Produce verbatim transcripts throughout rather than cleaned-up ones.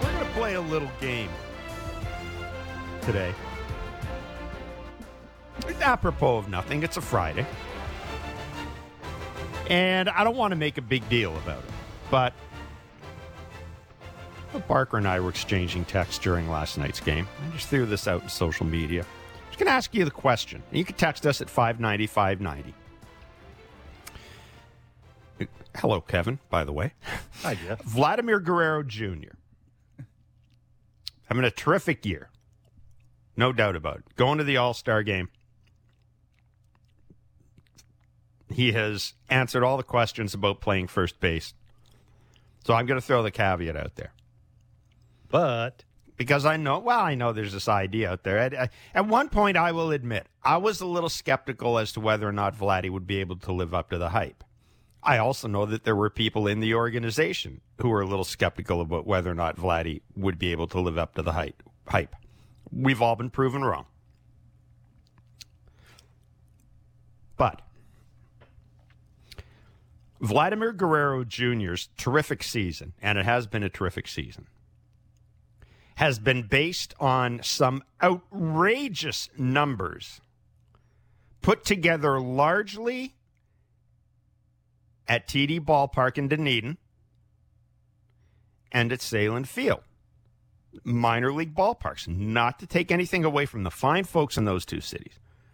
We're going to play a little game today. Apropos of nothing, it's a Friday. And I don't want to make a big deal about it, but Barker and I were exchanging texts during last night's game. I just threw this out in social media. I'm just going to ask you the question. You can text us at five ninety, five ninety. Hello, Kevin, by the way. Hi, Jeff. Vladimir Guerrero Junior having a terrific year. No doubt about it. Going to the All-Star game. He has answered all the questions about playing first base. So I'm going to throw the caveat out there. But because I know, well, I know there's this idea out there. At, at one point, I will admit, I was a little skeptical as to whether or not Vladdy would be able to live up to the hype. I also know that there were people in the organization who were a little skeptical about whether or not Vladdy would be able to live up to the hype. hype. We've all been proven wrong. But Vladimir Guerrero Junior's terrific season, and it has been a terrific season, has been based on some outrageous numbers put together largely at T D Ballpark in Dunedin and at Salem Field. Minor league ballparks, not to take anything away from the fine folks in those two cities.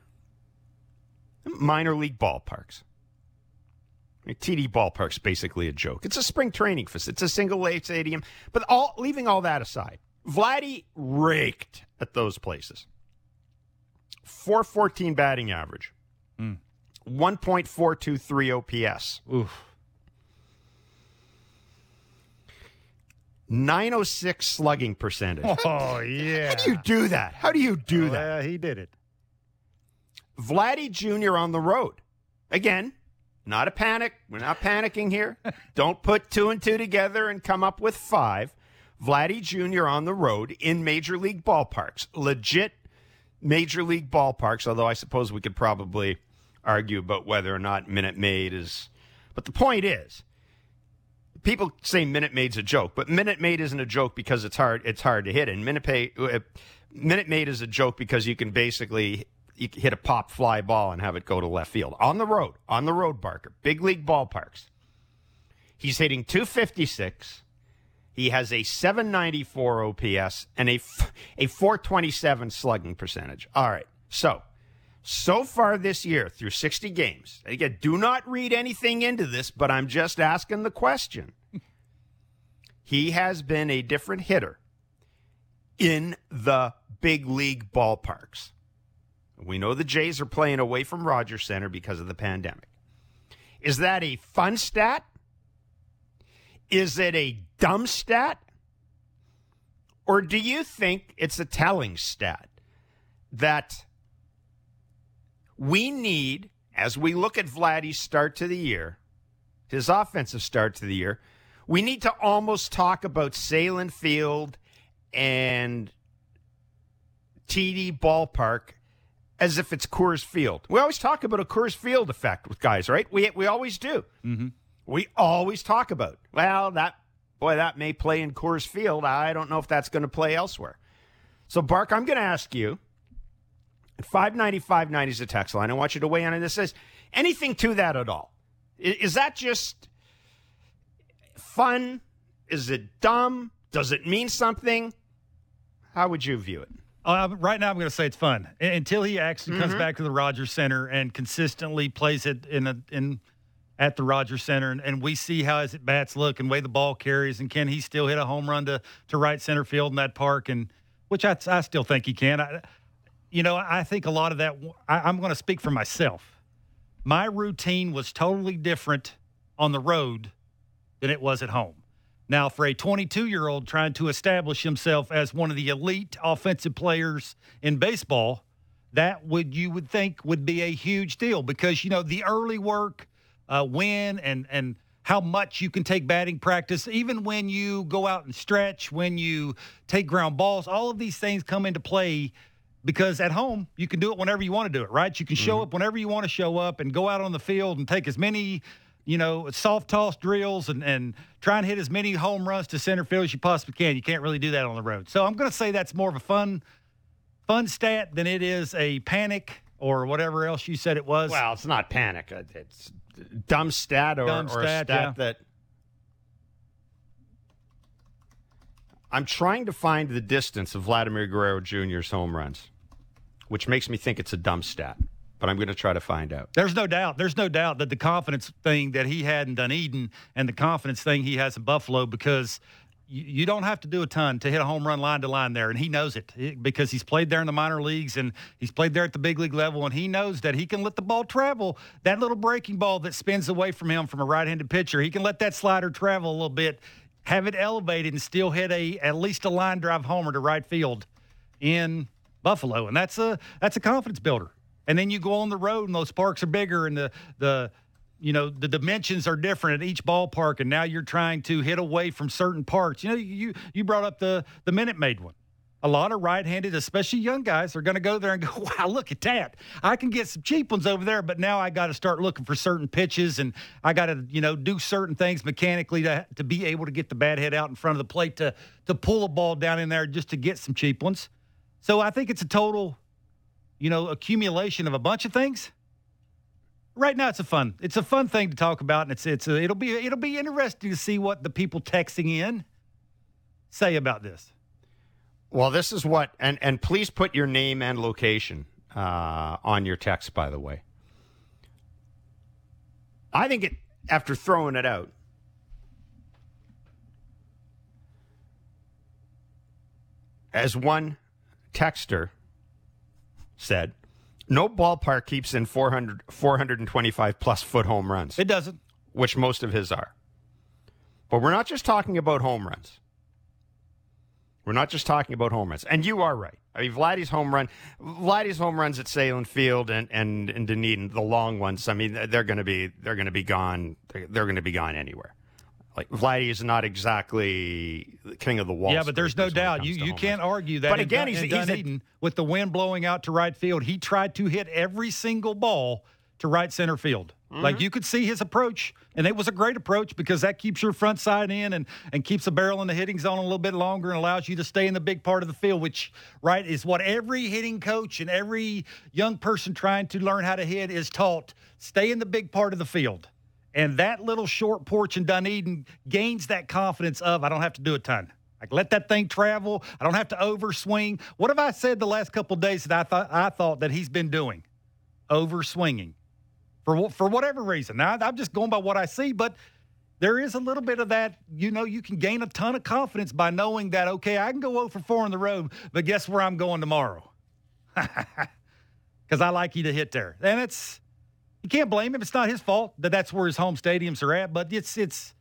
Minor league ballparks. T D Ballpark's basically a joke. It's a spring training facility. It's a single-A stadium. But all, leaving all that aside, Vladdy raked at those places. four fourteen batting average. Mm. one point four two three O P S. Oof. nine oh six slugging percentage. Oh, yeah. How do you do that? How do you do oh, that? Yeah, he did it. Vladdy Junior on the road. Again, not a panic. We're not panicking here. Don't put two and two together and come up with five. Vladdy Junior on the road in major league ballparks. Legit major league ballparks, although I suppose we could probably argue about whether or not Minute Maid is. But the point is, people say Minute Maid's a joke, but Minute Maid isn't a joke because it's hard it's hard to hit. And Minute Maid, uh, Minute Maid is a joke because you can basically you can hit a pop fly ball and have it go to left field. On the road, on the road, Barker. Big league ballparks. He's hitting two fifty-six. He has a seven ninety-four O P S and a, a four twenty-seven slugging percentage. All right, so, so far this year, through sixty games, again, do not read anything into this, but I'm just asking the question. He has been a different hitter in the big league ballparks. We know the Jays are playing away from Rogers Center because of the pandemic. Is that a fun stat? Is it a dumb stat? Or do you think it's a telling stat that we need, as we look at Vladdy's start to the year, his offensive start to the year, we need to almost talk about Salem Field and T D Ballpark as if it's Coors Field. We always talk about a Coors Field effect with guys, right? We we always do. Mm-hmm. We always talk about, well, that boy, that may play in Coors Field. I don't know if that's going to play elsewhere. So, Bark, I'm going to ask you, five ninety, five ninety is the text line. I want you to weigh in on this. Says anything to that at all? Is, is that just fun? Is it dumb? Does it mean something? How would you view it? Uh, right now, I'm going to say it's fun until he actually comes Mm-hmm. back to the Rogers Center and consistently plays it in a, in at the Rogers Center, and, and we see how his bats look and way the ball carries, and can he still hit a home run to, to right center field in that park, and which I, I still think he can. I, you know, I think a lot of that. I, I'm going to speak for myself. My routine was totally different on the road than it was at home. Now, for a twenty-two-year-old trying to establish himself as one of the elite offensive players in baseball, that would you would think would be a huge deal because, you know, the early work, uh, when and, and how much you can take batting practice, even when you go out and stretch, when you take ground balls, all of these things come into play because at home you can do it whenever you want to do it, right? You can show mm-hmm. up whenever you want to show up and go out on the field and take as many you know, soft toss drills and, and try and hit as many home runs to center field as you possibly can. You can't really do that on the road. So I'm going to say that's more of a fun, fun stat than it is a panic or whatever else you said it was. Well, it's not panic. It's dumb stat or, dumb or stat, a stat yeah. that. I'm trying to find the distance of Vladimir Guerrero Junior's home runs, which makes me think it's a dumb stat. But I'm going to try to find out. There's no doubt. There's no doubt that the confidence thing that he had in Dunedin and the confidence thing he has in Buffalo, because you, you don't have to do a ton to hit a home run line to line there, and he knows it because he's played there in the minor leagues and he's played there at the big league level, and he knows that he can let the ball travel. That little breaking ball that spins away from him from a right-handed pitcher, he can let that slider travel a little bit, have it elevated, and still hit a at least a line drive homer to right field in Buffalo, and that's a that's a confidence builder. And then you go on the road, and those parks are bigger, and the the you know the dimensions are different at each ballpark. And now you're trying to hit away from certain parts. You know, you you brought up the the Minute Maid one. A lot of right-handed, especially young guys, are going to go there and go, "Wow, look at that! I can get some cheap ones over there." But now I got to start looking for certain pitches, and I got to you know do certain things mechanically to to be able to get the bat head out in front of the plate to to pull a ball down in there just to get some cheap ones. So I think it's a total. You know, accumulation of a bunch of things. Right now, it's a fun. It's a fun thing to talk about, and it's it's a, it'll be it'll be interesting to see what the people texting in say about this. Well, this is what, and and please put your name and location uh, on your text. By the way, I think it after throwing it out. As one texter said, no ballpark keeps in four hundred, four twenty-five plus foot home runs. It doesn't. Which most of his are. But we're not just talking about home runs. We're not just talking about home runs. And you are right. I mean, Vladdy's home run, Vladdy's home runs at Salem Field and, and, and Dunedin, the long ones, I mean, they're going to be, they're going to be gone. They're, they're going to be gone anywhere. Like, Vladdy is not exactly the king of the wall. Yeah, but there's no doubt. You you can't argue that. But again, in, he's, in he's Dunedin, a, with the wind blowing out to right field, he tried to hit every single ball to right center field. Mm-hmm. Like, you could see his approach, and it was a great approach because that keeps your front side in and, and keeps the barrel in the hitting zone a little bit longer and allows you to stay in the big part of the field, which, right, is what every hitting coach and every young person trying to learn how to hit is taught. Stay in the big part of the field. And that little short porch in Dunedin gains that confidence of, I don't have to do a ton. I can let that thing travel. I don't have to overswing. What have I said the last couple of days that I thought I thought that he's been doing? Overswinging. For for whatever reason. Now, I'm just going by what I see, but there is a little bit of that. You know, you can gain a ton of confidence by knowing that, okay, I can go oh for four on the road, but guess where I'm going tomorrow? Because I like you to hit there. And it's... You can't blame him. It's not his fault that that's where his home stadiums are at. But it's, it's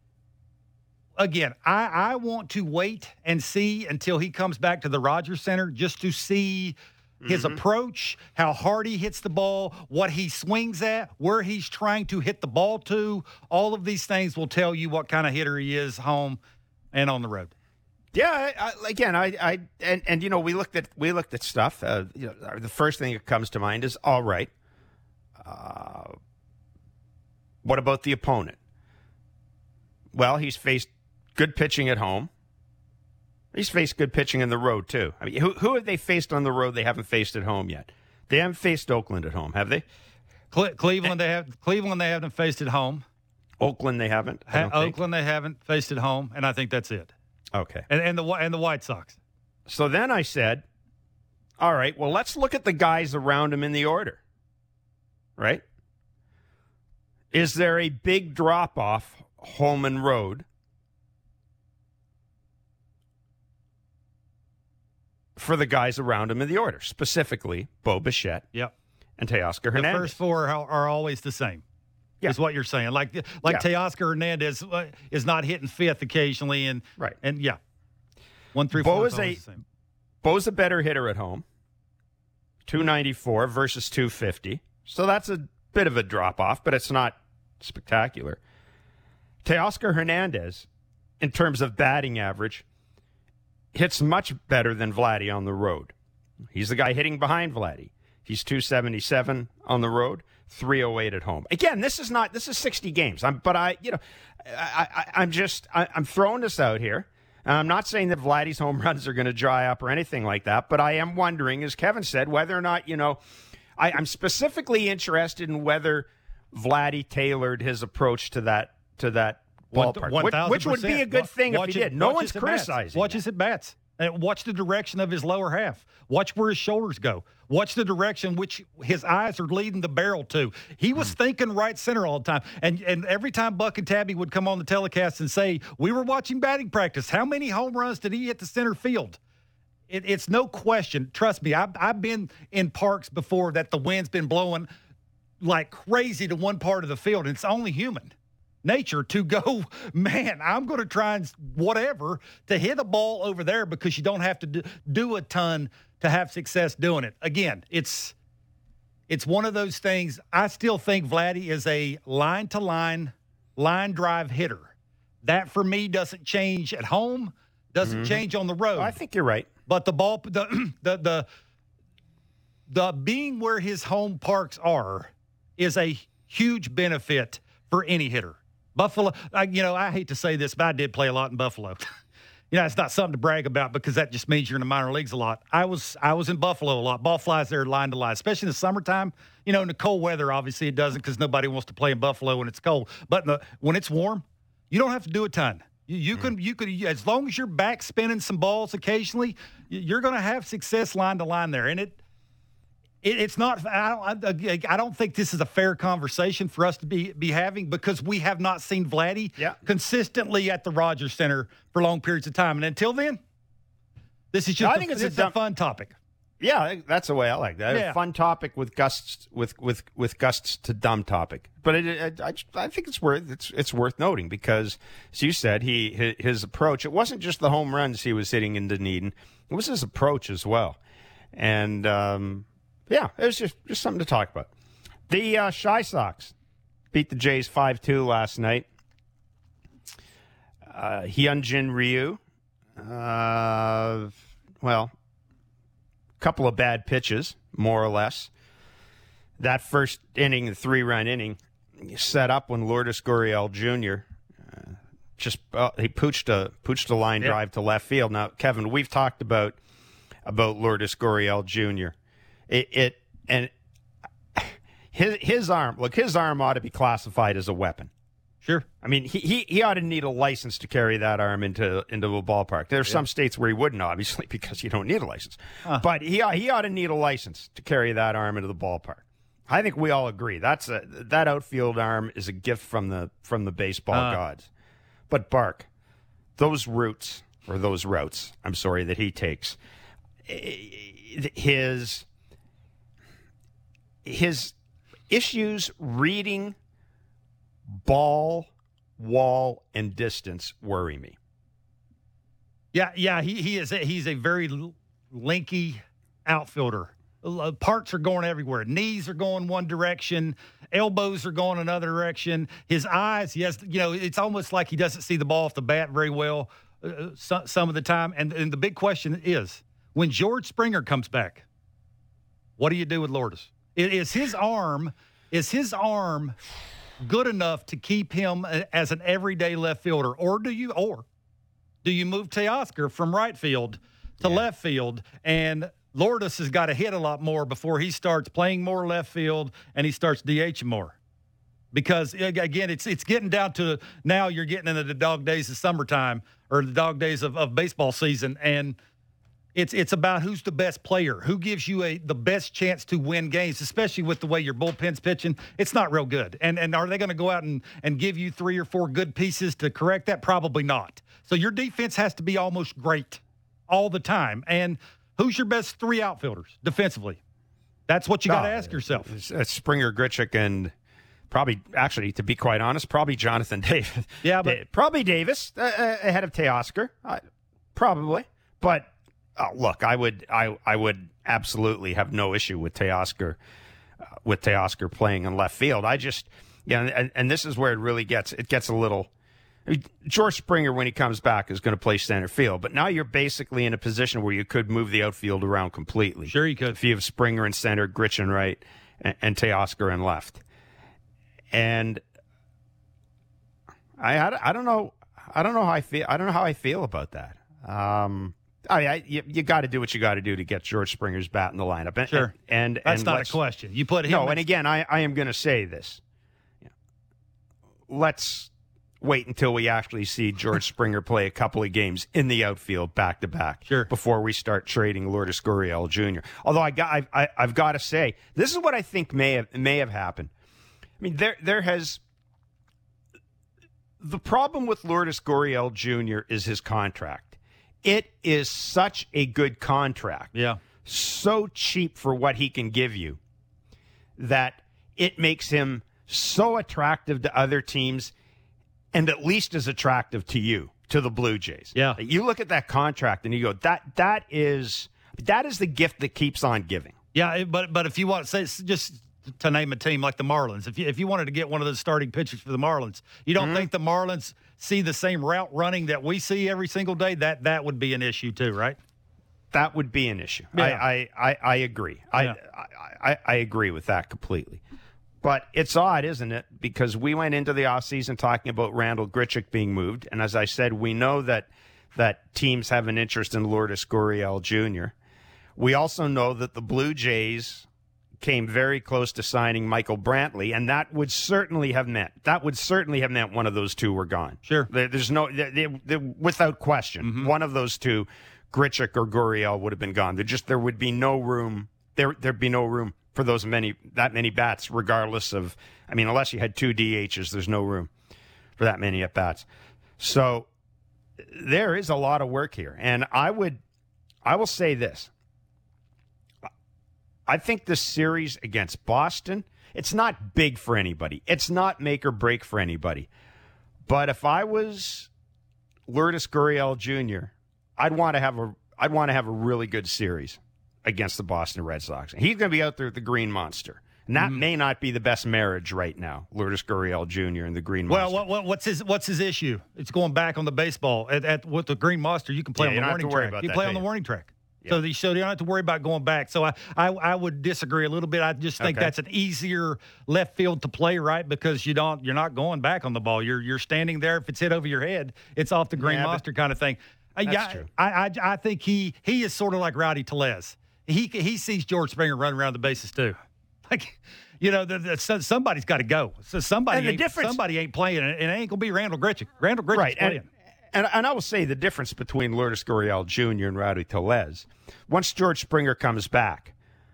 again, I, I want to wait and see until he comes back to the Rogers Center just to see his mm-hmm. approach, how hard he hits the ball, what he swings at, where he's trying to hit the ball to. All of these things will tell you what kind of hitter he is home and on the road. Yeah, I, I, again, I, I and, and you know, we looked at we looked at stuff. Uh, you know, the first thing that comes to mind is all right. Uh, what about the opponent? Well, he's faced good pitching at home. He's faced good pitching on the road, too. I mean, who, who have they faced on the road they haven't faced at home yet? They haven't faced Oakland at home, have they? Cle- Cleveland, they have. Cleveland, they haven't faced at home. Oakland, they haven't. Ha- Oakland, they haven't faced at home, and I think that's it. Okay. And, and the and the White Sox. So then I said, all right, well, let's look at the guys around him in the order. Right? Is there a big drop-off home and road for the guys around him in the order, specifically Bo Bichette yep. and Teoscar Hernandez? The first four are, are always the same, yeah. is what you're saying. Like like yeah. Teoscar Hernandez uh, is not hitting fifth occasionally, and right, and yeah, one, three, Bo four is a, the same. Bo's a better hitter at home, two ninety-four versus two fifty. So that's a bit of a drop-off, but it's not spectacular. Teoscar Hernandez, in terms of batting average, hits much better than Vladdy on the road. He's the guy hitting behind Vladdy. He's two seventy-seven on the road. three oh eight at home. Again, this is not this is sixty games. I'm, but I, you know, I, I, I'm just I, I'm throwing this out here. I'm not saying that Vladdy's home runs are going to dry up or anything like that, but I am wondering, as Kevin said, whether or not, you know, I, I'm specifically interested in whether Vladdy tailored his approach to that to that ballpark, one, which, which would be a good thing watch if he it, did. No watch one's his at bats. criticizing. Watch that. his at bats. And watch the direction of his lower half. Watch where his shoulders go. Watch the direction which his eyes are leading the barrel to. He was mm. thinking right center all the time. And and every time Buck and Tabby would come on the telecast and say, we were watching batting practice, how many home runs did he hit to center field? It, it's no question. Trust me, I've, I've been in parks before that the wind's been blowing like crazy to one part of the field, and it's only human nature to go, man, I'm going to try and whatever to hit a ball over there because you don't have to do, do a ton to have success doing it. Again, it's it's one of those things. I still think Vladdy is a line-to-line, line drive hitter. That, for me, doesn't change at home, doesn't mm-hmm. change on the road. Well, I think you're right. But the ball, the, the, the, the being where his home parks are is a huge benefit for any hitter. Buffalo, I, you know, I hate to say this, but I did play a lot in Buffalo. You know, it's not something to brag about because that just means you're in the minor leagues a lot. I was I was in Buffalo a lot. Ball flies there line to line, especially in the summertime. You know, in the cold weather, obviously it doesn't because nobody wants to play in Buffalo when it's cold. But in the, when it's warm, you don't have to do a ton. You, you mm. can, you could, as long as you're back spinning some balls occasionally, you're going to have success line to line there. And it, it it's not. I don't, I, I don't think this is a fair conversation for us to be be having because we have not seen Vladdy yeah. consistently at the Rogers Center for long periods of time. And until then, this is just. No, I a, think it's this a, dumb, a fun topic. Yeah, that's the way I like that. Yeah. A fun topic with gusts with with with gusts to dumb topic. But it, it, I I think it's worth it's it's worth noting because, as you said, he his approach. It wasn't just the home runs he was hitting in Dunedin. It was his approach as well. And um, yeah, it was just just something to talk about. The uh, Shy Sox beat the Jays five two last night. Uh, Hyunjin Ryu. Uh, well. Couple of bad pitches, more or less. That first inning, the three-run inning, set up when Lourdes Gurriel Junior Uh, just uh, he pooched a pooched a line yep. drive to left field. Now, Kevin, we've talked about about Lourdes Gurriel Junior It, it and his his arm. Look, his arm ought to be classified as a weapon. Sure. I mean, he, he, he ought to need a license to carry that arm into into a ballpark. There's yeah. some states where he wouldn't, obviously, because you don't need a license. Huh. But he he ought to need a license to carry that arm into the ballpark. I think we all agree that's a that outfield arm is a gift from the from the baseball uh. gods. But Bark, those routes or those routes, I'm sorry, that he takes, his his issues reading ball, wall, and distance worry me. Yeah, yeah, he he is. A, he's a very linky outfielder. Parts are going everywhere. Knees are going one direction. Elbows are going another direction. His eyes, yes, you know, it's almost like he doesn't see the ball off the bat very well uh, some, some of the time. And and the big question is, when George Springer comes back, what do you do with Lourdes? Is his arm? Is his arm? good enough to keep him as an everyday left fielder, or do you or do you move Teoscar from right field to yeah. left field, and Lourdes has got to hit a lot more before he starts playing more left field and he starts DHing more? Because again, it's it's getting down to now you're getting into the dog days of summertime or the dog days of, of baseball season, and It's it's about who's the best player, who gives you a the best chance to win games, especially with the way your bullpen's pitching. It's not real good. And and are they going to go out and, and give you three or four good pieces to correct that? Probably not. So your defense has to be almost great all the time. And who's your best three outfielders defensively? That's what you got to oh, ask yourself. It's, it's Springer, Grichuk, and probably, actually, to be quite honest, probably Jonathan Davis. Yeah, but probably Davis uh, ahead of Teoscar. Uh, probably, but. Oh, look, I would, I, I would absolutely have no issue with Teoscar, uh, with Teoscar playing in left field. I just, yeah, you know, and, and this is where it really gets, it gets a little. I mean, George Springer, when he comes back, is going to play center field, but now you're basically in a position where you could move the outfield around completely. Sure, you could. If you have Springer in center, Grich in right, and, and Teoscar in left. And I, I, I don't know. I don't know how I feel. I don't know how I feel about that. Um, I, I you, you got to do what you got to do to get George Springer's bat in the lineup. And, Sure, and, and that's and not a question. You put him. No, in, and again, I, I am going to say this. Let's wait until we actually see George Springer play a couple of games in the outfield back to back, sure, before we start trading Lourdes Gurriel Junior Although I got, I, I, I've got to say, this is what I think may have may have happened. I mean, there there has the problem with Lourdes Gurriel Junior is his contract. It is such a good contract, yeah, so cheap for what he can give you, that it makes him so attractive to other teams, and at least as attractive to you, to the Blue Jays. Yeah. You look at that contract and you go, that that is that is the gift that keeps on giving. Yeah, but but if you want to say, just to name a team like the Marlins, if you if you wanted to get one of those starting pitchers for the Marlins, you don't mm-hmm. think the Marlins see the same route running that we see every single day? That that would be an issue too, right? That would be an issue. Yeah. I, I, I, I agree. Yeah. I, I I agree with that completely. But it's odd, isn't it? Because we went into the offseason talking about Randall Grichuk being moved. And as I said, we know that that teams have an interest in Lourdes Gurriel Junior We also know that the Blue Jays came very close to signing Michael Brantley, and that would certainly have meant, that would certainly have meant one of those two were gone. Sure. There, there's no, they, they, they, without question, mm-hmm. one of those two, Grichuk or Gurriel, would have been gone. There just, there would be no room, there, there'd be no room for those many, that many bats, regardless of, I mean, unless you had two D Hs, there's no room for that many at bats. So there is a lot of work here. And I would, I will say this. I think this series against Boston, it's not big for anybody. It's not make or break for anybody. But if I was Lourdes Gurriel Junior, I'd want to have a, I'd want to have a really good series against the Boston Red Sox. And he's going to be out there with the Green Monster. And that mm. may not be the best marriage right now, Lourdes Gurriel Junior and the Green Monster. Well, what, what, what's his what's his issue? It's going back on the baseball. At, at with the Green Monster, you can play yeah, on the warning track. You that, play on the warning track. Yeah. So, the, so you don't have to worry about going back. So I, I, I would disagree a little bit. I just think okay. that's an easier left field to play, right? Because you don't you're not going back on the ball. You're you're standing there. If it's hit over your head, it's off the Green yeah, Monster kind of thing. That's yeah, true. I, I I think he he is sort of like Rowdy Tellez. He he sees George Springer running around the bases too. Like, you know, the, the, somebody's got to go. So somebody and the ain't, difference, somebody ain't playing, and it ain't gonna be Randall Grichuk. Randall Grichuk's right, playing. And, and, and I will say the difference between Lourdes Gurriel Junior and Rowdy Tellez, once George Springer comes back,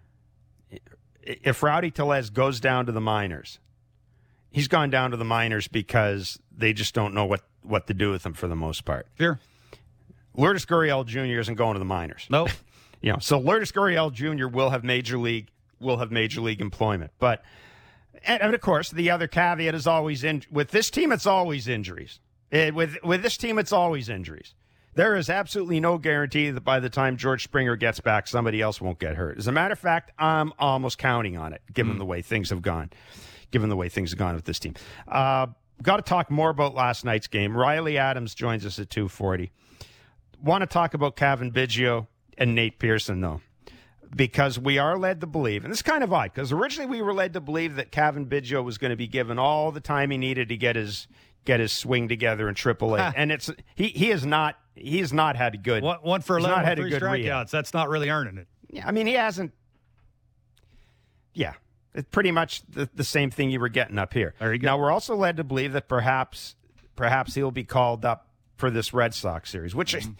if Rowdy Tellez goes down to the minors, he's gone down to the minors because they just don't know what, what to do with him for the most part. Sure. Lourdes Gurriel Junior isn't going to the minors. Nope. You know, so Lourdes Gurriel Junior will have major league will have major league employment. But and, and of course, the other caveat is always in with this team. It's always injuries. It, with with this team, it's always injuries. There is absolutely no guarantee that by the time George Springer gets back, somebody else won't get hurt. As a matter of fact, I'm almost counting on it, given mm. the way things have gone. Given the way things have gone with this team. Uh, got to talk more about last night's game. Riley Adams joins us at two forty. Want to talk about Cavan Biggio and Nate Pearson, though, because we are led to believe, and this is kind of odd, because originally we were led to believe that Cavan Biggio was going to be given all the time he needed to get his get his swing together in triple A, and it's he he has not he has not had a good one, one for eleven, not had three a good strikeouts. rehab. That's not really earning it. Yeah, I mean he hasn't. Yeah, it's pretty much the, the same thing you were getting up here. There you go. Now we're also led to believe that perhaps perhaps he'll be called up for this Red Sox series, which mm-hmm.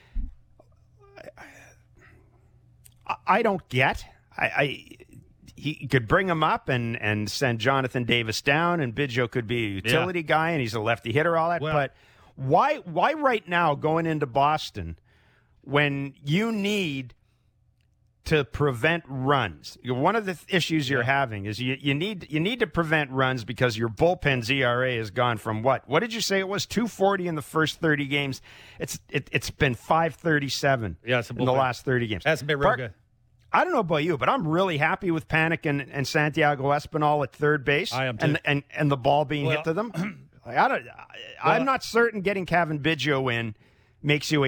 I, I don't get. I, I he could bring him up and, and send Jonathan Davis down, and Biggio could be a utility yeah. guy, and he's a lefty hitter, all that. Well, but why why right now going into Boston when you need to prevent runs? One of the th- issues you're yeah. having is you, you need you need to prevent runs because your bullpen's E R A has gone from what? What did you say it was? two forty in the first thirty games. It's it, it's been five thirty-seven yeah, it's a in the last thirty games. That's been real Park, good. I don't know about you, but I'm really happy with Panik and, and Santiago Espinal at third base. I am too. And and, and the ball being well, hit to them. Like, I don't. I, well, I'm not certain getting Cavan Biggio in makes you a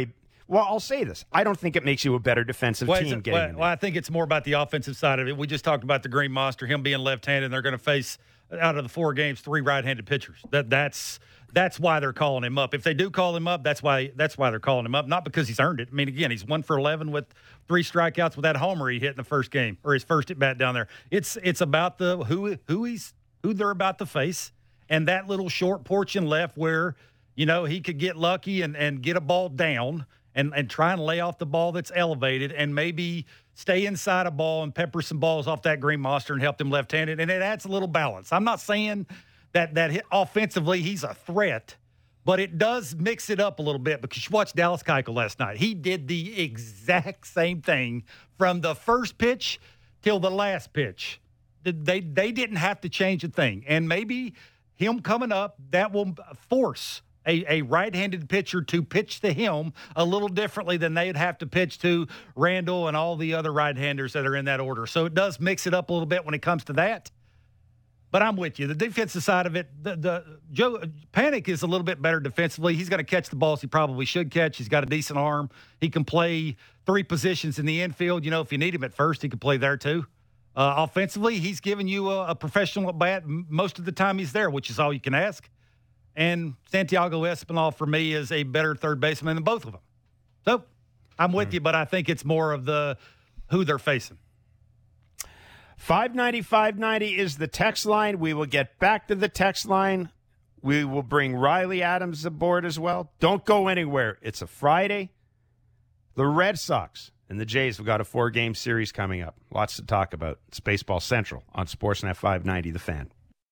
Well, I'll say this. I don't think it makes you a better defensive well, team it, getting well, in there. well, I think it's more about the offensive side of it. We just talked about the Green Monster, him being left-handed, and they're going to face, out of the four games, three right-handed pitchers. That That's that's why they're calling him up. If they do call him up, that's why that's why they're calling him up, not because he's earned it. I mean, again, he's one for eleven with three strikeouts with that homer he hit in the first game, or his first at-bat down there. It's it's about the who who he's who they're about to face, and that little short porch in left where, you know, he could get lucky and, and get a ball down and, and try and lay off the ball that's elevated and maybe stay inside a ball and pepper some balls off that Green Monster and help them left-handed, and it adds a little balance. I'm not saying that that hit, offensively he's a threat, but it does mix it up a little bit because you watched Dallas Keuchel last night. He did the exact same thing from the first pitch till the last pitch. They, they didn't have to change a thing, and maybe him coming up, that will force A, a right-handed pitcher to pitch to him a little differently than they'd have to pitch to Randall and all the other right-handers that are in that order. So it does mix it up a little bit when it comes to that. But I'm with you. The defensive side of it, the, the Joe Panik is a little bit better defensively. He's going to catch the balls he probably should catch. He's got a decent arm. He can play three positions in the infield. You know, if you need him at first, he can play there too. Uh, offensively, he's giving you a, a professional at bat most of the time he's there, which is all you can ask. And Santiago Espinal, for me, is a better third baseman than both of them. So I'm with mm. you, but I think it's more of the who they're facing. five ninety, five ninety is the text line. We will get back to the text line. We will bring Riley Adams aboard as well. Don't go anywhere. It's a Friday. The Red Sox and the Jays have got a four-game series coming up. Lots to talk about. It's Baseball Central on Sportsnet five ninety, The Fan.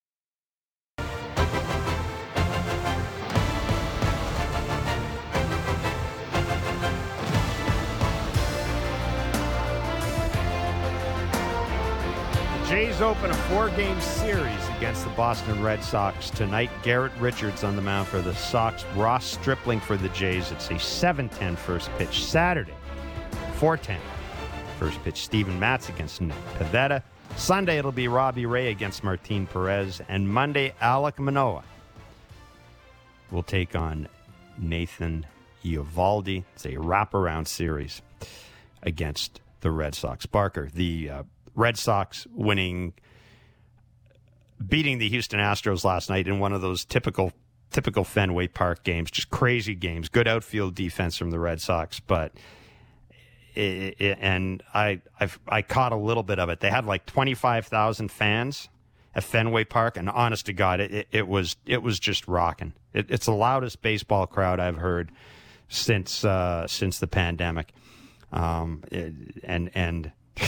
Jays open a four-game series against the Boston Red Sox tonight. Garrett Richards on the mound for the Sox. Ross Stripling for the Jays. It's a seven ten first pitch Saturday. four ten first pitch. Steven Matz against Nick Pivetta. Sunday it'll be Robbie Ray against Martin Perez. And Monday, Alek Manoah will take on Nathan Eovaldi. It's a wraparound series against the Red Sox. Barker, the uh, Red Sox winning, beating the Houston Astros last night in one of those typical typical Fenway Park games, just crazy games. Good outfield defense from the Red Sox, but it, it, and I I've, I caught a little bit of it. They had like twenty-five thousand fans at Fenway Park, and honest to God, it, it, it was it was just rocking. It, it's the loudest baseball crowd I've heard since uh, since the pandemic, um, it, and and.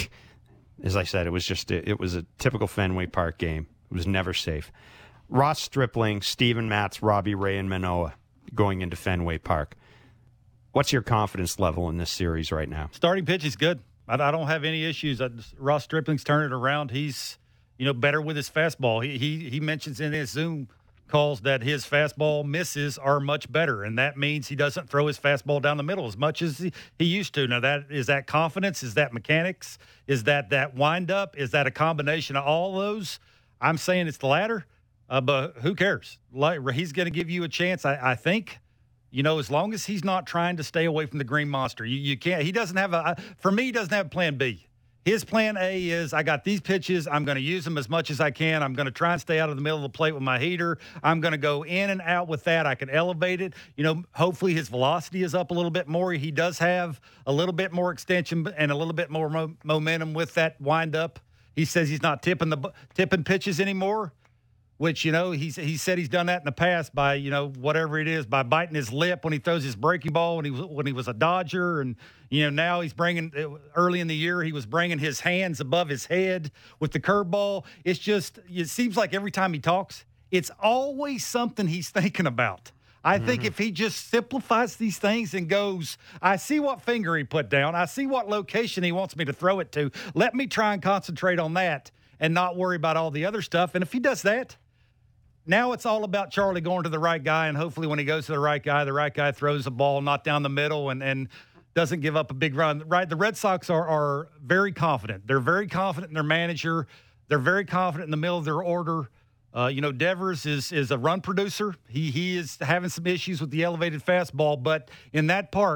As I said, it was just a, it was a typical Fenway Park game. It was never safe. Ross Stripling, Steven Matz, Robbie Ray, and Manoah going into Fenway Park. What's your confidence level in this series right now? Starting pitch is good. I, I don't have any issues. I, Ross Stripling's turning it around. He's, you know, better with his fastball. He he he mentions in his Zoom calls that his fastball misses are much better, and that means he doesn't throw his fastball down the middle as much as he, he used to. Now, that is that confidence? Is that mechanics? Is that that windup? Is that a combination of all those? I'm saying it's the latter, uh, but who cares? Like, he's going to give you a chance, I, I think. You know, as long as he's not trying to stay away from the Green Monster, you, you can't. He doesn't have a. For me, he doesn't have a plan B. His plan A is, I got these pitches. I'm going to use them as much as I can. I'm going to try and stay out of the middle of the plate with my heater. I'm going to go in and out with that. I can elevate it. You know, hopefully his velocity is up a little bit more. He does have a little bit more extension and a little bit more mo- momentum with that windup. He says he's not tipping the tipping pitches anymore, which, you know, he's, he said he's done that in the past by, you know, whatever it is, by biting his lip when he throws his breaking ball when he was, when he was a Dodger. And, you know, now he's bringing, early in the year, he was bringing his hands above his head with the curveball. It's just, it seems like every time he talks, it's always something he's thinking about. I mm-hmm. think if he just simplifies these things and goes, I see what finger he put down. I see what location he wants me to throw it to. Let me try and concentrate on that and not worry about all the other stuff. And if he does that, now it's all about Charlie going to the right guy, and hopefully when he goes to the right guy, the right guy throws the ball not down the middle and, and doesn't give up a big run. Right? The Red Sox are, are very confident. They're very confident in their manager. They're very confident in the middle of their order. Uh, you know, Devers is is a run producer. He he is having some issues with the elevated fastball, but in that park,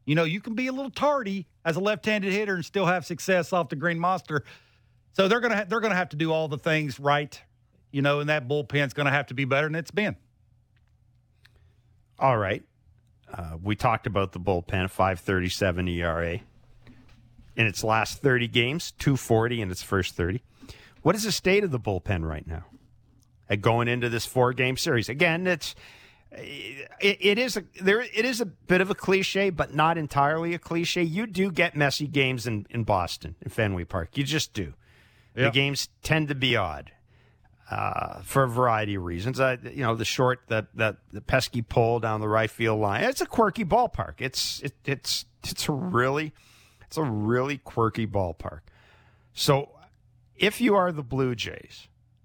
You know, you can be a little tardy as a left-handed hitter and still have success off the green monster. So they're gonna ha- they're gonna have to do all the things right, you know, and that bullpen's gonna have to be better than it's been. All right, uh, we talked about the bullpen, five thirty-seven E R A in its last thirty games, two forty in its first thirty. What is the state of the bullpen right now? Uh, going into this four-game series, again, it's. It, it is a there. It is a bit of a cliche, but not entirely a cliche. You do get messy games in, in Boston, in Fenway Park. You just do. Yep. The games tend to be odd uh, for a variety of reasons. Uh, you know, the short, that that the pesky pull down the right field line. It's a quirky ballpark. It's it, it's it's a really it's a really quirky ballpark. So, if you are the Blue Jays,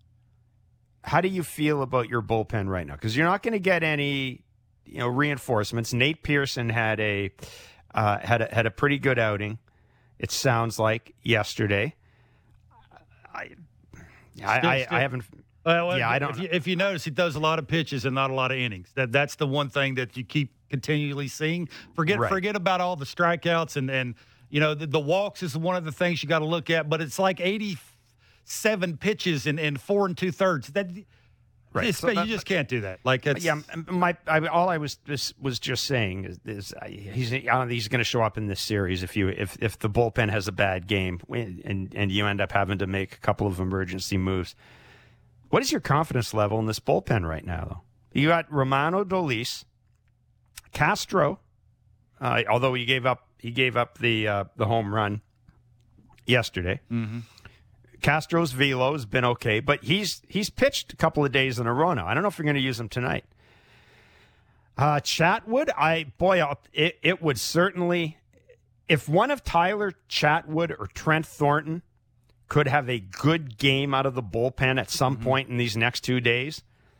how do you feel about your bullpen right now? Because you're not going to get any, you know, reinforcements. Nate Pearson had a uh, had a, had a pretty good outing. It sounds like yesterday. I I, Still, I, still. I haven't. Well, yeah, if, I don't. If you, if you notice, he throws a lot of pitches and not a lot of innings. That that's the one thing that you keep continually seeing. Forget Right. forget about all the strikeouts and and you know the, the walks is one of the things you got to look at. But it's like eighty-seven pitches in, in four and two thirds. That Right. it's, So you that- just can't do that. Like it's, Yeah, my I, all I was was, was just saying is, is uh, he's I don't think he's going to show up in this series if you if if the bullpen has a bad game and and you end up having to make a couple of emergency moves. What is your confidence level in this bullpen right now, though? You got Romano Dolis, Castro, uh, although he gave up he gave up the uh, the home run yesterday. Mm-hmm. Castro's velo has been okay, but he's he's pitched a couple of days in a row now. I don't know if you're going to use him tonight. Uh, Chatwood, I boy, it, it would certainly, if one of Tyler Chatwood or Trent Thornton could have a good game out of the bullpen at some mm-hmm. point in these next two days,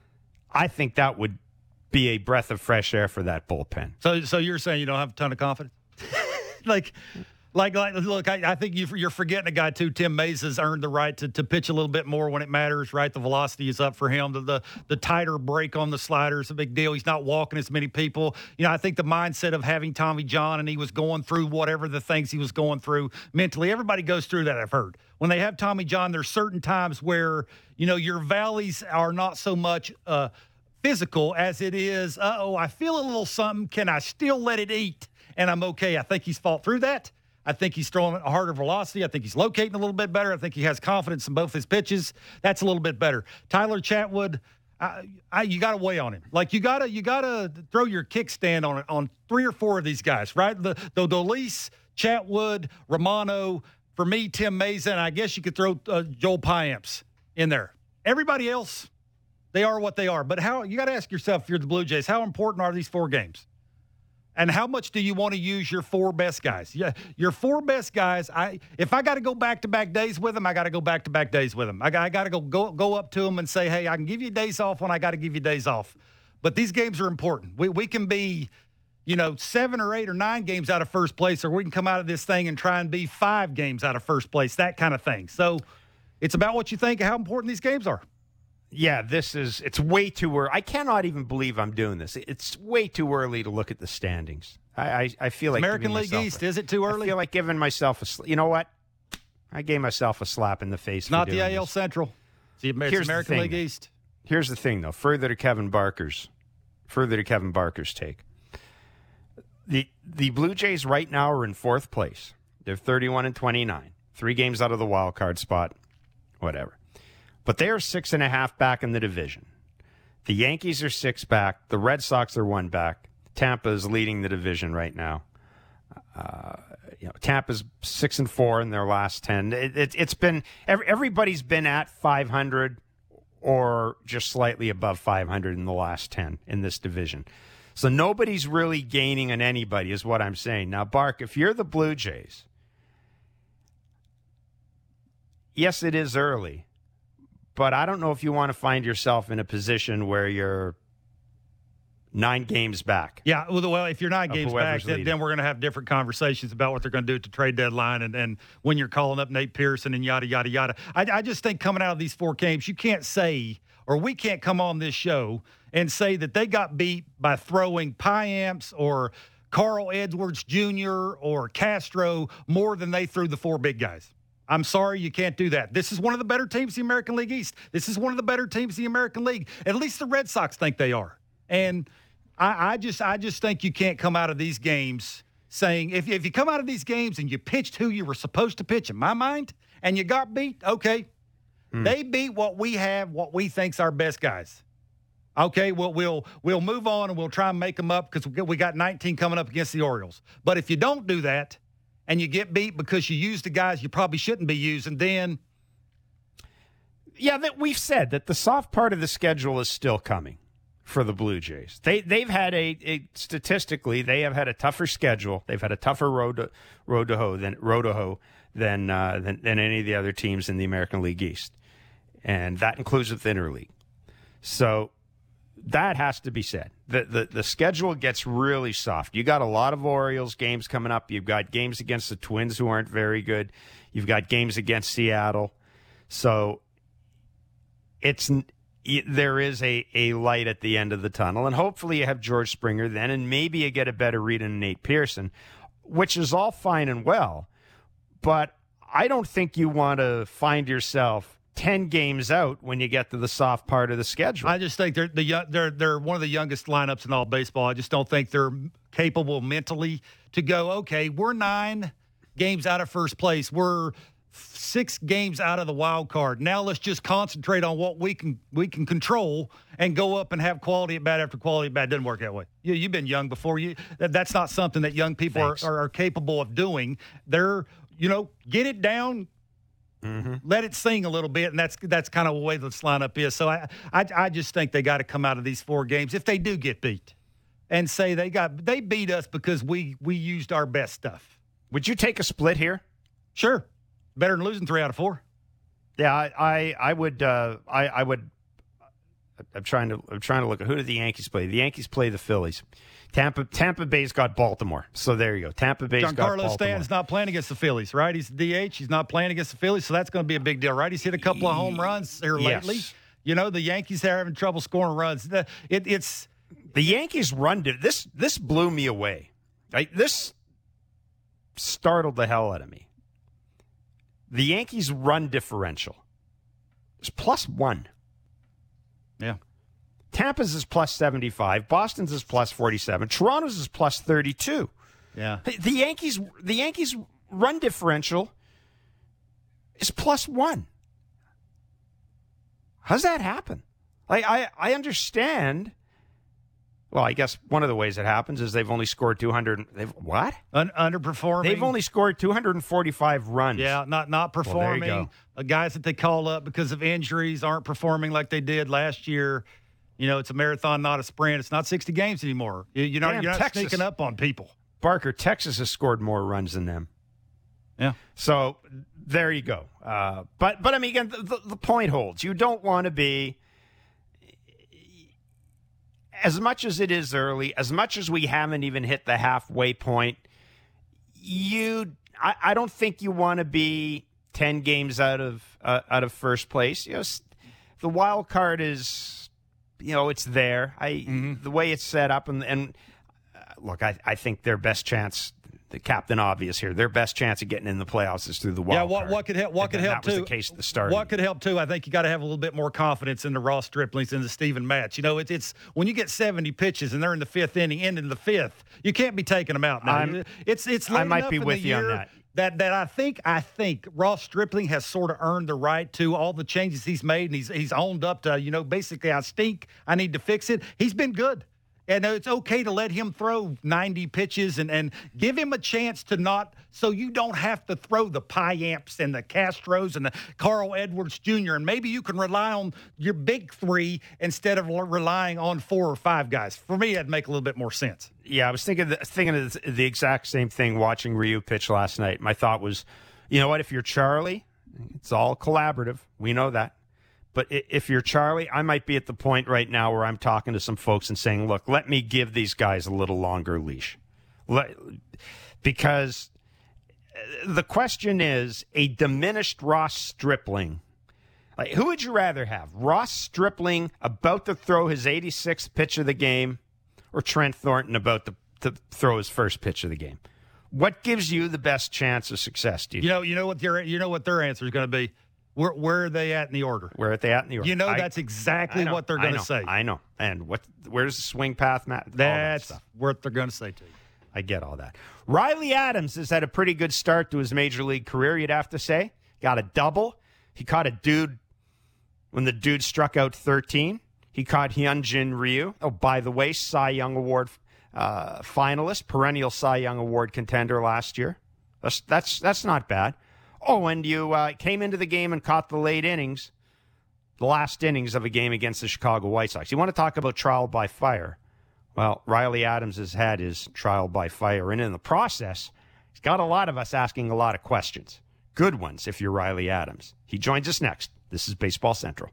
I think that would be a breath of fresh air for that bullpen. So so you're saying you don't have a ton of confidence? like. Like, like, look, I, I think you, you're forgetting a guy, too. Tim Mays has earned the right to, to pitch a little bit more when it matters, right? The velocity is up for him. The, the the tighter break on the slider is a big deal. He's not walking as many people. You know, I think the mindset of having Tommy John and he was going through whatever the things he was going through mentally, everybody goes through that, I've heard. When they have Tommy John, there's certain times where, you know, your valleys are not so much uh, physical as it is, uh-oh, I feel a little something. Can I still let it eat? And I'm okay. I think he's fought through that. I think he's throwing a harder velocity. I think he's locating a little bit better. I think he has confidence in both his pitches. That's a little bit better. Tyler Chatwood, I, I, you got to weigh on him. Like you got to you got to throw your kickstand on on three or four of these guys, right? The the Dolis, Chatwood, Romano. For me, Tim Mason. I guess you could throw uh, Joel Piamps in there. Everybody else, they are what they are. But how you got to ask yourself, if you're the Blue Jays, how important are these four games? And how much do you want to use your four best guys? Yeah, your four best guys. I if I got to go back to back days with them, I got to go back to back days with them. I got, I got to go, go go up to them and say, hey, I can give you days off when I got to give you days off. But these games are important. We we can be, you know, seven or eight or nine games out of first place, or we can come out of this thing and try and be five games out of first place. That kind of thing. So it's about what you think of how important these games are. Yeah, this is, it's way too early. I cannot even believe I'm doing this. It's way too early to look at the standings. I, I, I feel like American League East, a, is it too early? I feel like giving myself a, sl- you know what? I gave myself a slap in the face. Not for the doing A L this. Central. It's, it's Here's American the thing, League though. East. Here's the thing, though. Further to Kevin Barker's, further to Kevin Barker's take. The the Blue Jays right now are in fourth place. They're thirty-one and twenty-nine, three games out of the wild card spot, whatever. But they are six and a half back in the division. The Yankees are six back. The Red Sox are one back. Tampa is leading the division right now. Uh, you know, Tampa's six and four in their last ten. It, it, it's been every, everybody's been at five hundred or just slightly above five hundred in the last ten in this division. So nobody's really gaining on anybody, is what I'm saying. Now, Bark, if you're the Blue Jays, yes, it is early. But I don't know if you want to find yourself in a position where you're nine games back. Yeah, well, well if you're nine games back, then, leading. then we're going to have different conversations about what they're going to do at the trade deadline and, and when you're calling up Nate Pearson and yada, yada, yada. I, I just think coming out of these four games, you can't say, or we can't come on this show and say that they got beat by throwing Piamps or Carl Edwards Junior or Castro more than they threw the four big guys. I'm sorry, you can't do that. This is one of the better teams in the American League East. This is one of the better teams in the American League. At least the Red Sox think they are. And I, I just I just think you can't come out of these games saying, if, if you come out of these games and you pitched who you were supposed to pitch, in my mind, and you got beat, okay. Hmm. They beat what we have, what we think's our best guys. Okay, well, we'll we'll move on and we'll try and make them up because we got nineteen coming up against the Orioles. But if you don't do that, and you get beat because you use the guys you probably shouldn't be using, then... Yeah, that we've said that the soft part of the schedule is still coming for the Blue Jays. They, they've had a, a... Statistically, they have had a tougher schedule. They've had a tougher road to, road to hoe than, road to hoe than, uh, than, than any of the other teams in the American League East. And that includes the interleague. So... that has to be said. The, the the schedule gets really soft. You got a lot of Orioles games coming up. You've got games against the Twins who aren't very good. You've got games against Seattle. So it's there is a, a light at the end of the tunnel. And hopefully you have George Springer then, and maybe you get a better read on Nate Pearson, which is all fine and well. But I don't think you want to find yourself ten games out when you get to the soft part of the schedule. I just think they're the they're they're one of the youngest lineups in all baseball. I just don't think they're capable mentally to go, okay, we're nine games out of first place. We're six games out of the wild card. Now let's just concentrate on what we can we can control and go up and have quality at bat after quality at bat. It doesn't work that way. You, you've been young before. You that, that's not something that young people are, are, are capable of doing. They're, you know, get it down, mm-hmm. let it sing a little bit, and that's that's kind of the way this lineup is. So I I, I just think they got to come out of these four games if they do get beat, and say they got they beat us because we we used our best stuff. Would you take a split here? Sure, better than losing three out of four. Yeah, I I, I would uh, I I would. I'm trying to I'm trying to look at who did the Yankees play. The Yankees play the Phillies. Tampa Tampa Bay's got Baltimore. So there you go. Tampa Bay's got Baltimore. Giancarlo Stanton's not playing against the Phillies, right? He's the D H. He's not playing against the Phillies, so that's going to be a big deal, right? He's hit a couple of home runs here yes. lately. You know, the Yankees are having trouble scoring runs. It, it's the Yankees' run. This this blew me away. Right? This startled the hell out of me. The Yankees' run differential is plus one. Yeah. Tampa's is plus seventy-five. Boston's is plus forty-seven. Toronto's is plus thirty-two. Yeah. The Yankees, the Yankees' run differential is plus one. How's that happen? I, I, I understand. Well, I guess one of the ways it happens is they've only scored two hundred. They've what? Un- underperforming. They've only scored two hundred forty-five runs. Yeah, not not performing. Well, there you go. Uh, guys that they call up because of injuries aren't performing like they did last year. You know, it's a marathon, not a sprint. It's not sixty games anymore. You, you know, Damn, you're not Texas, sneaking up on people. Barker, Texas has scored more runs than them. Yeah. So there you go. Uh, but but I mean, again, the, the point holds. You don't want to be. As much as it is early, as much as we haven't even hit the halfway point, you, I, I don't think you want to be ten games out of uh, out of first place. You know, the wild card is, you know, it's there. I mm-hmm. The way it's set up, and and uh, look, I I think their best chance, the Captain Obvious here, their best chance of getting in the playoffs is through the wild yeah, what, card. what could help? What could help that too? was the case at the start. What could help too? I think you got to have a little bit more confidence in the Ross Striplings and the Steven Matz. You know, it's it's when you get seventy pitches and they're in the fifth inning, ending the fifth, you can't be taking them out now. I'm, it's it's. I might be with you on that. That that I think I think Ross Stripling has sort of earned the right to all the changes he's made, and he's he's owned up to, you know, basically I stink, I need to fix it. He's been good. And it's okay to let him throw ninety pitches and, and give him a chance to not, so you don't have to throw the Piamps and the Castros and the Carl Edwards Junior And maybe you can rely on your big three instead of relying on four or five guys. For me, that'd make a little bit more sense. Yeah, I was thinking the, thinking of the exact same thing watching Ryu pitch last night. My thought was, you know what, if you're Charlie, it's all collaborative. We know that. But if you're Charlie, I might be at the point right now where I'm talking to some folks and saying, look, let me give these guys a little longer leash. Let, because the question is, a diminished Ross Stripling. Like, who would you rather have? Ross Stripling about to throw his eighty-sixth pitch of the game, or Trent Thornton about to, to throw his first pitch of the game. What gives you the best chance of success, do you? You know, you know what their you know what their answer is going to be. Where, where are they at in the order? Where are they at in the order? You know, I, that's exactly what they're going to say. I know. And what? Where's the swing path, Matt? That's that what they're going to say to you. I get all that. Riley Adams has had a pretty good start to his major league career, you'd have to say. Got a double. He caught a dude when the dude struck out thirteen. He caught Hyunjin Ryu. Oh, by the way, Cy Young Award uh, finalist, perennial Cy Young Award contender last year. That's that's that's not bad. Oh, and you uh, came into the game and caught the late innings, the last innings of a game against the Chicago White Sox. You want to talk about trial by fire? Well, Riley Adams has had his trial by fire, and in the process, he's got a lot of us asking a lot of questions. Good ones if you're Riley Adams. He joins us next. This is Baseball Central.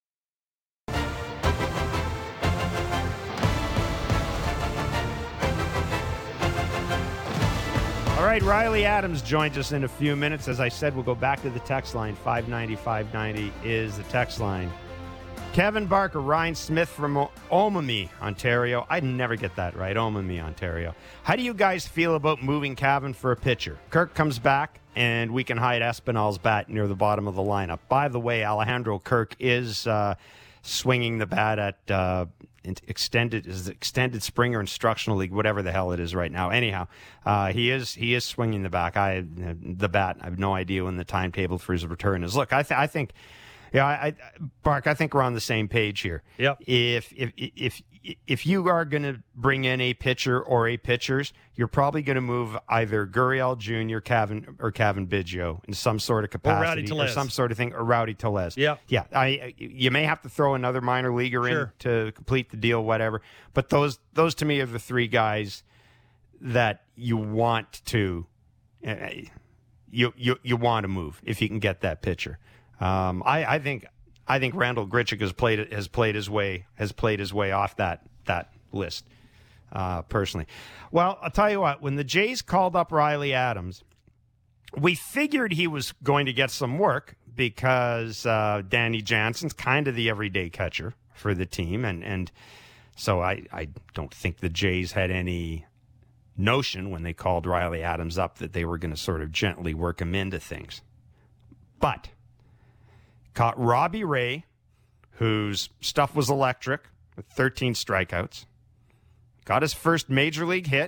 All right, Riley Adams joins us in a few minutes. As I said, we'll go back to the text line. five ninety, five ninety is the text line. Kevin Barker, Ryan Smith from o- Omami, Ontario. I never get that right, Omami, Ontario. How do you guys feel about moving Cavan for a pitcher? Kirk comes back, and we can hide Espinal's bat near the bottom of the lineup. By the way, Alejandro Kirk is uh, swinging the bat at uh, extended is it extended Springer Instructional League, whatever the hell it is right now. Anyhow, uh, he is he is swinging the back. I the bat. I have no idea when the timetable for his return is. Look, I th- I think. Yeah, I, I, Bark, I think we're on the same page here. Yep. If if if if you are going to bring in a pitcher or a pitchers, you're probably going to move either Gurriel Junior, Cavan, or Cavan Biggio in some sort of capacity, or, or some sort of thing, or Rowdy Tellez. Yeah, yeah. I you may have to throw another minor leaguer sure. in to complete the deal, whatever. But those those to me are the three guys that you want to uh, you you you want to move if you can get that pitcher. Um, I, I think I think Randall Grichuk has played has played his way has played his way off that that list uh, personally. Well, I'll tell you what. When the Jays called up Riley Adams, we figured he was going to get some work because uh, Danny Jansen's kind of the everyday catcher for the team, and and so I I don't think the Jays had any notion when they called Riley Adams up that they were going to sort of gently work him into things, but. Caught Robbie Ray, whose stuff was electric, with thirteen strikeouts. Got his first major league hit.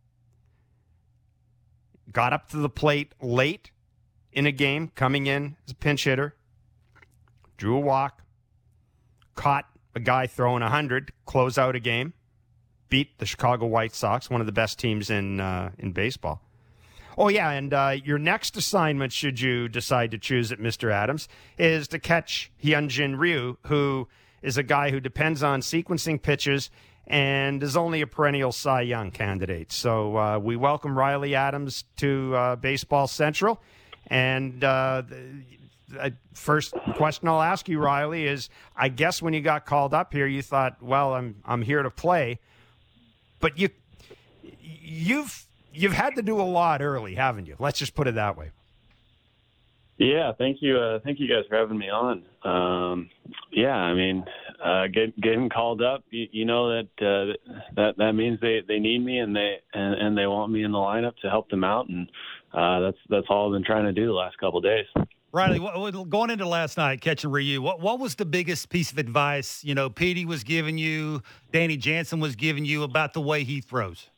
Got up to the plate late in a game, coming in as a pinch hitter. Drew a walk. Caught a guy throwing one hundred, close out a game. Beat the Chicago White Sox, one of the best teams in uh, in baseball. Oh, yeah, and uh, your next assignment, should you decide to choose it, Mister Adams, is to catch Hyunjin Ryu, who is a guy who depends on sequencing pitches and is only a perennial Cy Young candidate. So uh, we welcome Riley Adams to uh, Baseball Central. And uh, the first question I'll ask you, Riley, is I guess when you got called up here, you thought, well, I'm I'm here to play. But you you've... You've had to do a lot early, haven't you? Let's just put it that way. Yeah, thank you. Uh, thank you guys for having me on. Um, yeah, I mean, uh, get, getting called up, you, you know that uh, that that means they, they need me and they and, and they want me in the lineup to help them out, and uh, that's that's all I've been trying to do the last couple of days. Riley, going into last night, catching Ryu, what what was the biggest piece of advice, you know, Petey was giving you, Danny Jansen was giving you about the way he throws?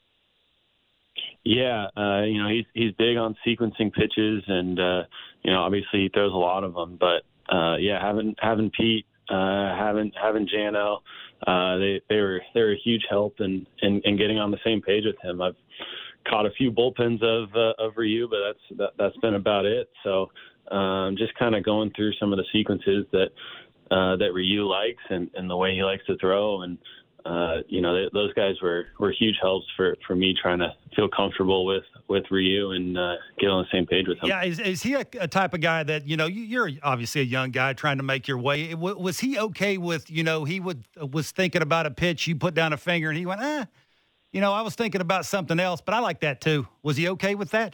Yeah, uh, you know, he's he's big on sequencing pitches, and uh, you know, obviously he throws a lot of them. But uh, yeah, having having Pete, uh, having having Jano, uh, they they were they were a huge help in, in in getting on the same page with him. I've caught a few bullpens of uh, of Ryu, but that's that, that's been about it. So um, just kind of going through some of the sequences that uh, that Ryu likes and, and the way he likes to throw, and uh, you know, they, those guys were, were huge helps for, for me trying to feel comfortable with, with Ryu and uh, get on the same page with him. Yeah, is, is he a, a type of guy that, you know, you, you're obviously a young guy trying to make your way. Was he okay with, you know, he would was thinking about a pitch, you put down a finger, and he went, eh, you know, I was thinking about something else, but I like that too. Was he okay with that?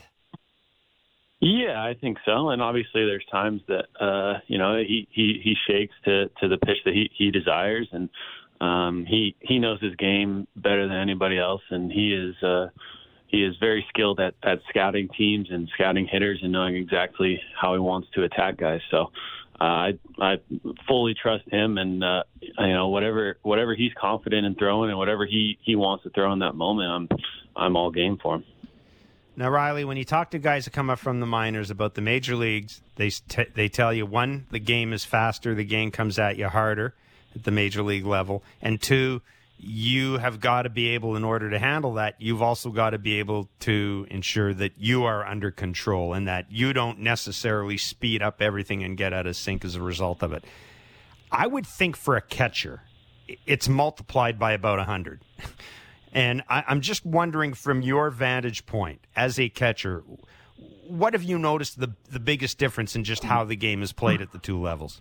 Yeah, I think so. And obviously there's times that, uh, you know, he, he, he shakes to, to the pitch that he, he desires. And, Um, he he knows his game better than anybody else, and he is uh, he is very skilled at, at scouting teams and scouting hitters and knowing exactly how he wants to attack guys. So uh, I I fully trust him, and uh, you know whatever whatever he's confident in throwing and whatever he, he wants to throw in that moment, I'm I'm all game for him. Now, Riley, when you talk to guys that come up from the minors about the major leagues, they t- they tell you, one, the game is faster, the game comes at you harder at the major league level, and two, you have got to be able, in order to handle that, you've also got to be able to ensure that you are under control and that you don't necessarily speed up everything and get out of sync as a result of it. I would think for a catcher, it's multiplied by about one hundred. And I, I'm just wondering, from your vantage point as a catcher, what have you noticed the the biggest difference in just how the game is played at the two levels?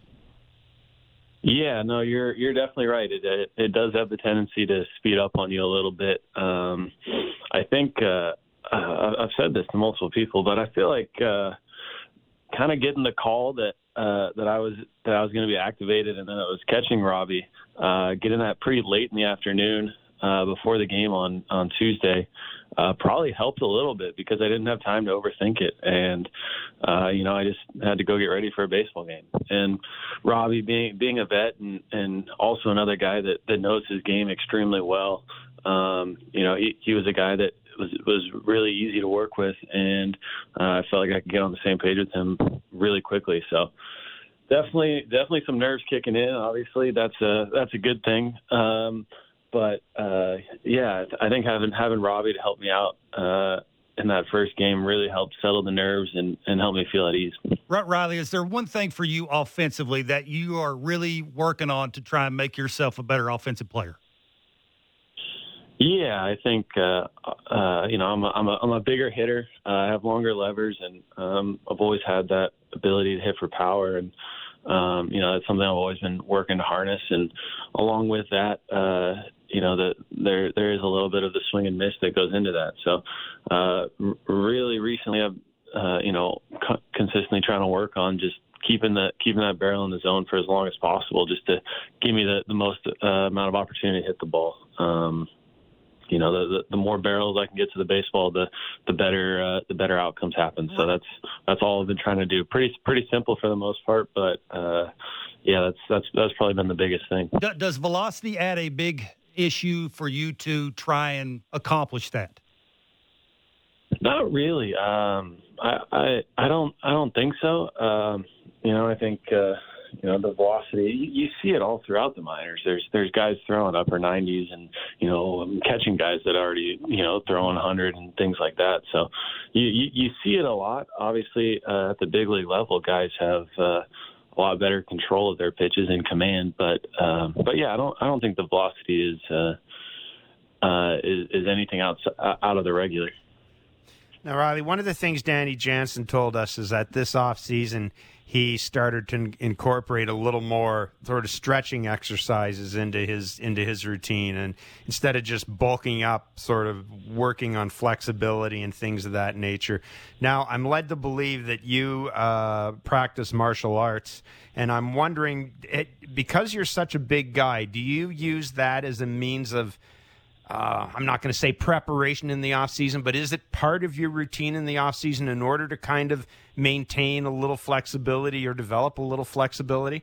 Yeah, no, you're you're definitely right. It, it it does have the tendency to speed up on you a little bit. Um, I think uh, uh, I've said this to multiple people, but I feel like uh, kind of getting the call that uh, that I was that I was going to be activated, and then I was catching Robbie, uh, getting that pretty late in the afternoon. Uh, before the game on, on Tuesday uh, probably helped a little bit because I didn't have time to overthink it. And, uh, you know, I just had to go get ready for a baseball game. And Robbie being being a vet and, and also another guy that, that knows his game extremely well, um, you know, he, he was a guy that was was really easy to work with. And uh, I felt like I could get on the same page with him really quickly. So definitely definitely some nerves kicking in. Obviously, that's a, that's a good thing. Um But, uh, yeah, I think having having Robbie to help me out uh, in that first game really helped settle the nerves and, and help me feel at ease. Riley, is there one thing for you offensively that you are really working on to try and make yourself a better offensive player? Yeah, I think, uh, uh, you know, I'm a, I'm, a, I'm a bigger hitter. Uh, I have longer levers, and um, I've always had that ability to hit for power. And, um, you know, that's something I've always been working to harness. And along with that, uh, you know, the, there there is a little bit of the swing and miss that goes into that. So uh, r- really recently I've, uh, you know, co- consistently trying to work on just keeping the keeping that barrel in the zone for as long as possible, just to give me the, the most uh, amount of opportunity to hit the ball. Um, you know, the, the the more barrels I can get to the baseball, the the better uh, the better outcomes happen. So that's that's all I've been trying to do. Pretty pretty simple for the most part, but uh, yeah, that's that's that's probably been the biggest thing. Does velocity add a big issue for you to try and accomplish that? Not really. Um, I, I I don't I don't think so. Um, you know, I think uh, you know the velocity. You, you see it all throughout the minors. There's there's guys throwing upper nineties, and you know I'm catching guys that already you know throwing one hundred and things like that. So you you, you see it a lot. Obviously, uh, at the big league level, guys have Uh, a lot better control of their pitches and command, but um, but yeah, I don't I don't think the velocity is uh, uh, is, is anything outside, out of the regular. Now, Riley, one of the things Danny Jansen told us is that this offseason he started to incorporate a little more sort of stretching exercises into his into his routine, and instead of just bulking up, sort of working on flexibility and things of that nature. Now, I'm led to believe that you uh, practice martial arts, and I'm wondering, it, because you're such a big guy, do you use that as a means of Uh, I'm not going to say preparation in the off season, but is it part of your routine in the off season in order to kind of maintain a little flexibility or develop a little flexibility?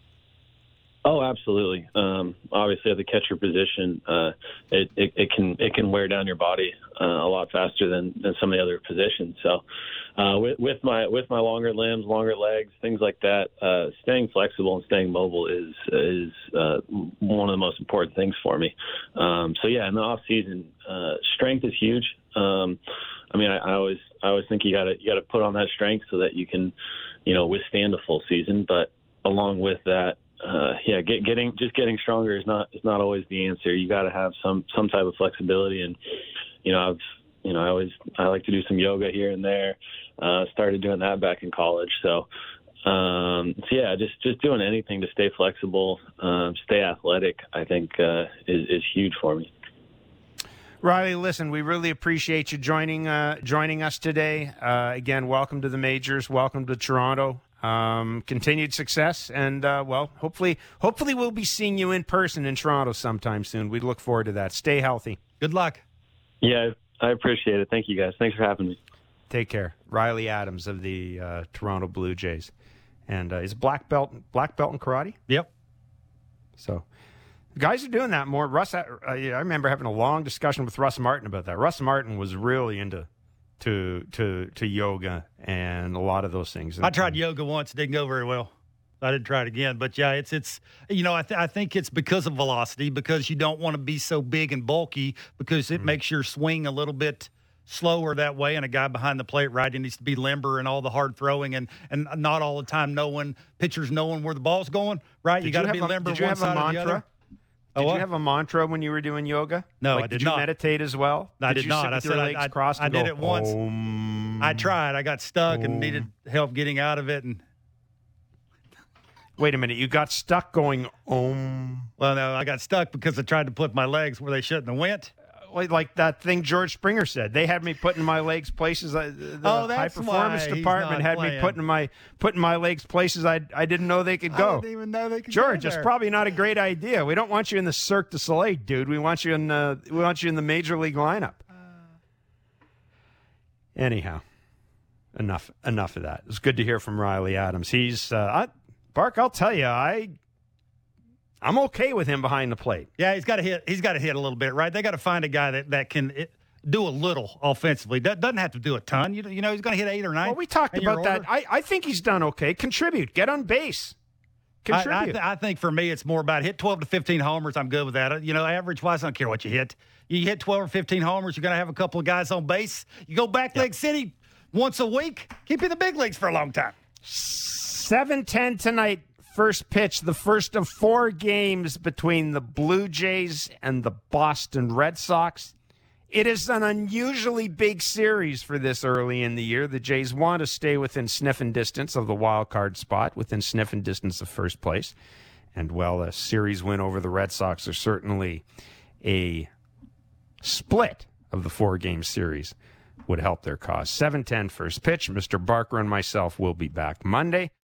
Oh, absolutely. Um, obviously, at the catcher position, uh, it, it, it can it can wear down your body uh, a lot faster than, than some of the other positions. So, uh, with, with my with my longer limbs, longer legs, things like that, uh, staying flexible and staying mobile is is uh, one of the most important things for me. Um, so, yeah, in the off season, uh, strength is huge. Um, I mean, I, I always I always think you got to you got to put on that strength so that you can, you know, withstand a full season. But along with that, Uh, yeah, get, getting just getting stronger is not is not always the answer. You got to have some some type of flexibility, and you know, I've you know, I always I like to do some yoga here and there. Uh, started doing that back in college, so um, so yeah, just just doing anything to stay flexible, um, stay athletic. I think uh, is is huge for me. Riley, listen, we really appreciate you joining uh, joining us today. Uh, again, welcome to the majors. Welcome to Toronto. Um, continued success, and uh, well, hopefully, hopefully we'll be seeing you in person in Toronto sometime soon. We look forward to that. Stay healthy. Good luck. Yeah, I appreciate it. Thank you, guys. Thanks for having me. Take care. Riley Adams of the uh, Toronto Blue Jays, and uh, is black belt black belt in karate. Yep. So, guys are doing that more. Russ, I, I remember having a long discussion with Russ Martin about that. Russ Martin was really into to to to yoga and a lot of those things. I tried yoga once; it didn't go very well. I didn't try it again. But yeah, it's it's you know I th- I think it's because of velocity, because you don't want to be so big and bulky, because it mm-hmm. makes your swing a little bit slower that way, and a guy behind the plate, right, he needs to be limber and all the hard throwing, and and not all the time knowing pitchers knowing where the ball's going, right? Did you got to you be a, limber. Did you one have side a or the mantra? other. Did oh, you have a mantra when you were doing yoga? No, like, I did, did not. you meditate as well? No, did I did you not. Sit with I your said legs I, crossed I, I and did go, it once. Om, I tried. I got stuck om. and needed help getting out of it. And wait a minute, you got stuck going om. Well, no, I got stuck because I tried to put my legs where they shouldn't have went. Like that thing George Springer said. They had me putting my legs places. Uh, the oh, that's high performance why department had playing. me putting my putting my legs places I I didn't know they could go. I didn't even know they could George, go it's there. probably not a great idea. We don't want you in the Cirque du Soleil, dude. We want you in the we want you in the major league lineup. Uh, Anyhow, enough enough of that. It's good to hear from Riley Adams. He's uh, I, Bark. I'll tell you, I. I'm okay with him behind the plate. Yeah, he's got to hit. He's got to hit a little bit, right? They got to find a guy that, that can it, do a little offensively. That doesn't have to do a ton. You, you know, he's going to hit eight or nine. Well, we talked about that. I, I think he's done okay. Contribute. Get on base. Contribute. I, I, th- I think for me, it's more about hit twelve to fifteen homers. I'm good with that. You know, average wise, I don't care what you hit. You hit twelve or fifteen homers, you're going to have a couple of guys on base. You go back yep. Leg City once a week. Keep you in the big leagues for a long time. seven ten tonight. First pitch, the first of four games between the Blue Jays and the Boston Red Sox. It is an unusually big series for this early in the year. The Jays want to stay within sniffing distance of the wild card spot, within sniffing distance of first place. And, well, a series win over the Red Sox are certainly a split of the four-game series would help their cause. seven ten first pitch. Mister Barker and myself will be back Monday.